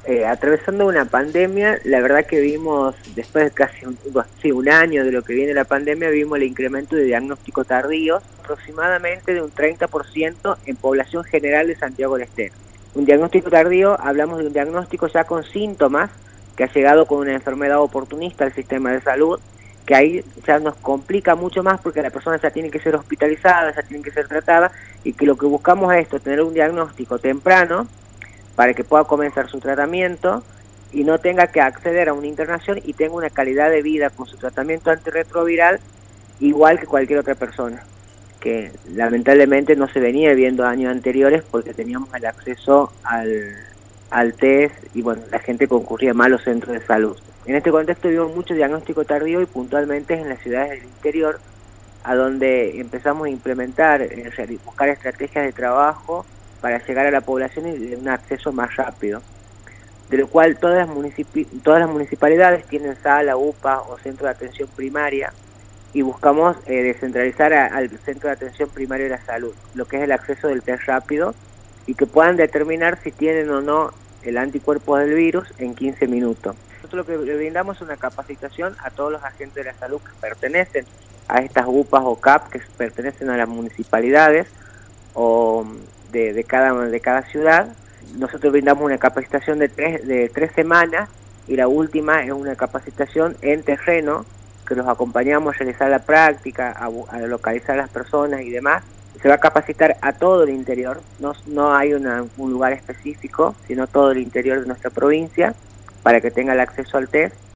Atravesando una pandemia, la verdad que vimos, después de casi un año de lo que viene la pandemia, vimos el incremento de diagnóstico tardío, aproximadamente de un 30% en población general de Santiago del Estero. Un diagnóstico tardío, hablamos de un diagnóstico ya con síntomas, que ha llegado con una enfermedad oportunista al sistema de salud, que ahí ya nos complica mucho más porque la persona ya tiene que ser hospitalizada, ya tiene que ser tratada, y que lo que buscamos es esto, tener un diagnóstico temprano, para que pueda comenzar su tratamiento y no tenga que acceder a una internación y tenga una calidad de vida con su tratamiento antirretroviral igual que cualquier otra persona, que lamentablemente no se venía viendo años anteriores porque teníamos el acceso al test y bueno, la gente concurría más a los centros de salud. En este contexto vimos mucho diagnóstico tardío y puntualmente en las ciudades del interior, a donde empezamos a implementar, buscar estrategias de trabajo para llegar a la población y de un acceso más rápido, de lo cual todas las municipalidades tienen sala, UPA o centro de atención primaria, y buscamos descentralizar al centro de atención primaria de la salud, lo que es el acceso del test rápido, y que puedan determinar si tienen o no el anticuerpo del virus en 15 minutos. Nosotros lo que le brindamos es una capacitación a todos los agentes de la salud que pertenecen a estas UPAs o CAP, que pertenecen a las municipalidades o de cada ciudad. Nosotros brindamos una capacitación de tres semanas, y la última es una capacitación en terreno, que los acompañamos a realizar la práctica, a localizar a las personas y demás. Se va a capacitar a todo el interior, no hay un lugar específico, sino todo el interior de nuestra provincia, para que tenga el acceso al test.